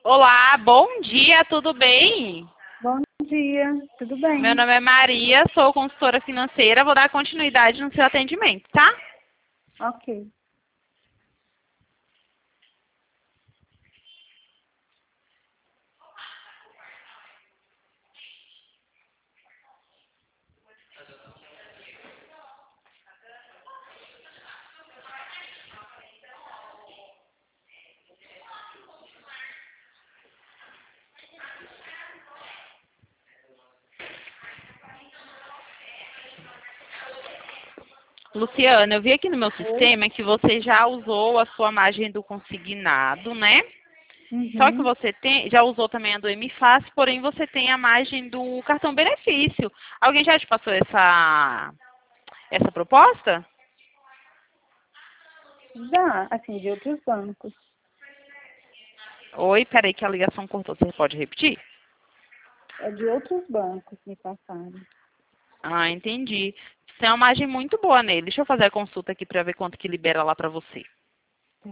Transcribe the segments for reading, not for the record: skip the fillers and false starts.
Olá, bom dia, tudo bem? Bom dia, tudo Meu bem? nome é Maria, sou consultora financeira, vou dar continuidade no seu atendimento, tá? Ok. Luciana, eu vi aqui no meu Oi? sistema que você já usou a sua margem do consignado, né? Só que Uhum. você já usou também a do MFACE, porém você tem a margem do cartão benefício. Alguém já te passou essa proposta? Já, assim, de outros bancos. Oi, peraí que a ligação cortou, você pode repetir? É de outros bancos me passaram. Ah, entendi. Você tem uma margem muito boa nele. Deixa eu fazer a consulta aqui para ver quanto que libera lá para você. Tá.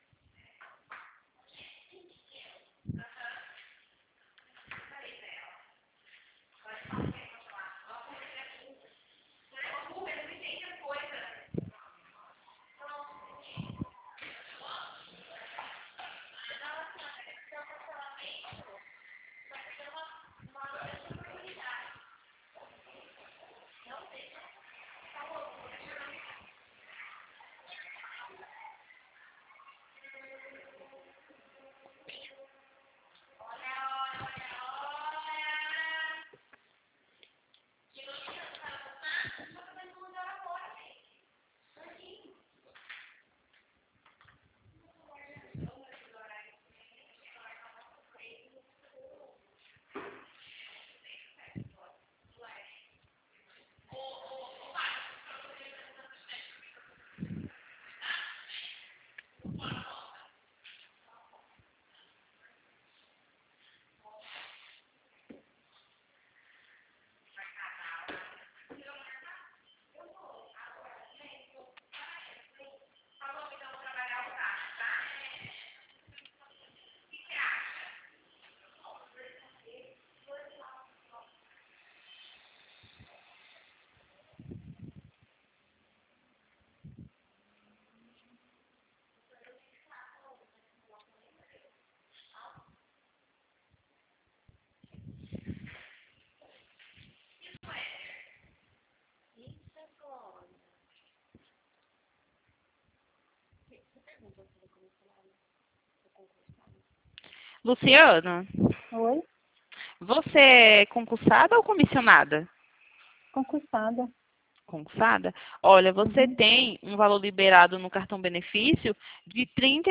Luciana, Oi? você é concursada ou comissionada? Concursada. Concursada? Olha, você Uhum. tem um valor liberado no cartão benefício de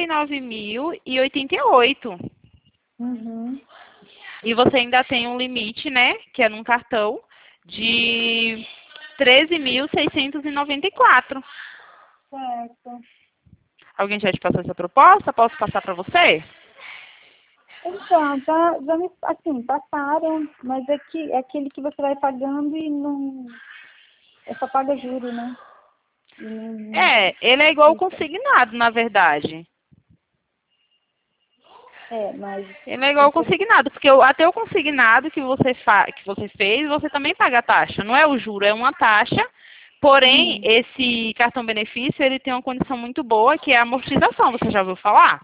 39.088. Uhum. E você ainda tem um limite, né, que é num cartão, de 13.694. Certo. Alguém já te passou essa proposta? Posso passar para você? Então, já me, assim, passaram, mas é aquele que você vai pagando e não, é só paga juro, né? E não, É, ele é igual o fica. consignado, na verdade. É, mas Ele é igual eu ao tô, consignado, porque até o consignado que você fez, você também paga a taxa. Não é o juro, é uma taxa. Porém, uhum. esse cartão benefício, ele tem uma condição muito boa, que é a amortização. Você já ouviu falar?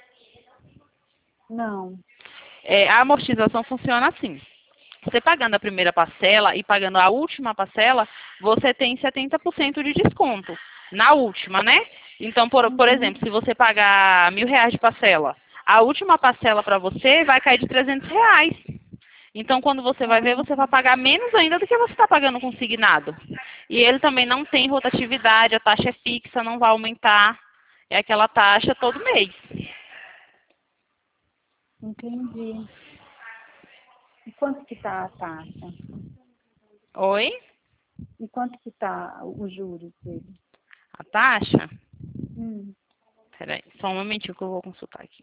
Não. A amortização funciona assim. Você pagando a primeira parcela e pagando a última parcela, você tem 70% de desconto na última, né? Então, por Uhum. exemplo, se você pagar R$ 1.000 de parcela, a última parcela para você vai cair de R$ 300. Então, quando você vai ver, Ah, você vai pagar menos ainda do que você está pagando consignado. E ele também não tem rotatividade, a taxa é fixa, não vai aumentar. É aquela taxa todo mês. entendi. E quanto que tá a taxa? Oi? E quanto que tá os juros dele? A taxa? Hum. Peraí, só um momentinho que eu vou consultar aqui.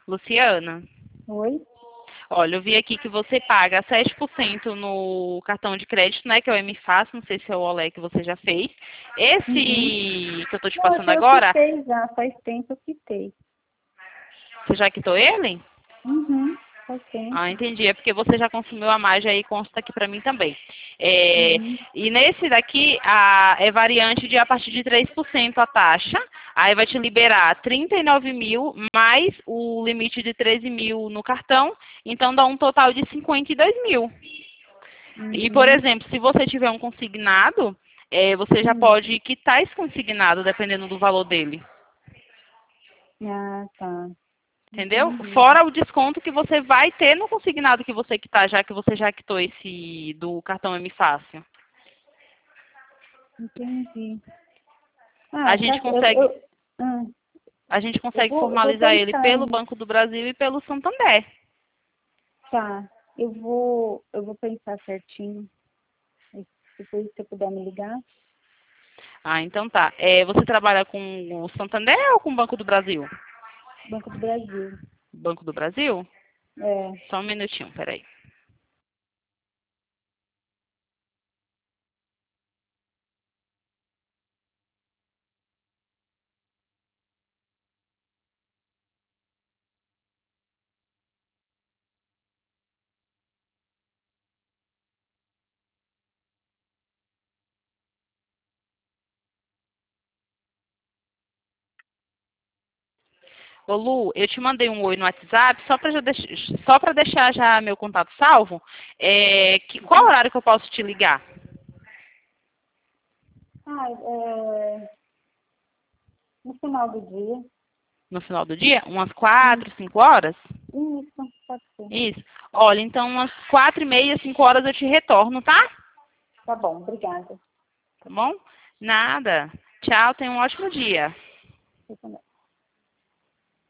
Luciana, Oi? olha, eu vi aqui que você paga 7% no cartão de crédito, né? Que é o MFácil, não sei se é o Olé que você já fez. Esse Uhum. que eu tô te Não, passando esse eu agora, quitei já, faz tempo eu quitei. você já quitou ele? Uhum, faz tempo. Ah, entendi. É porque você já consumiu a mais, aí consta aqui pra mim também. É, Uhum. e nesse daqui, é variante de a partir de 3% a taxa. Aí vai te liberar 39 mil mais o limite de 13 mil no cartão. Então dá um total de 52 mil. E, por Uhum. exemplo, se você tiver um consignado, você já Hum. pode quitar esse consignado, dependendo do valor dele. Ah, tá. Entendeu? Entendi. Fora o desconto que você vai ter no consignado que você quitar, já que você já quitou esse do cartão M Fácil. Entendi. A Ah, tá. gente consegue, Ah, a gente eu consegue vou formalizar ele pensar pelo nisso. Banco do Brasil e pelo Santander. Tá. Eu vou pensar certinho. E depois, se você puder me ligar. Ah, então tá. Você trabalha com o Santander ou com o Banco do Brasil? Banco do Brasil. Banco do Brasil? É. Só um minutinho, peraí. Ô Lu, eu te mandei um oi no WhatsApp só para deixar já meu contato salvo. Qual horário que eu posso te ligar? Ah, no final do dia. No final do dia? Umas Sim. 4, 5 horas? Isso, pode ser. Isso. Olha, então umas 4h30, 5 horas eu te retorno, tá? Tá bom, obrigada. Tá bom? Nada. Tchau, tenha um ótimo dia. Você também.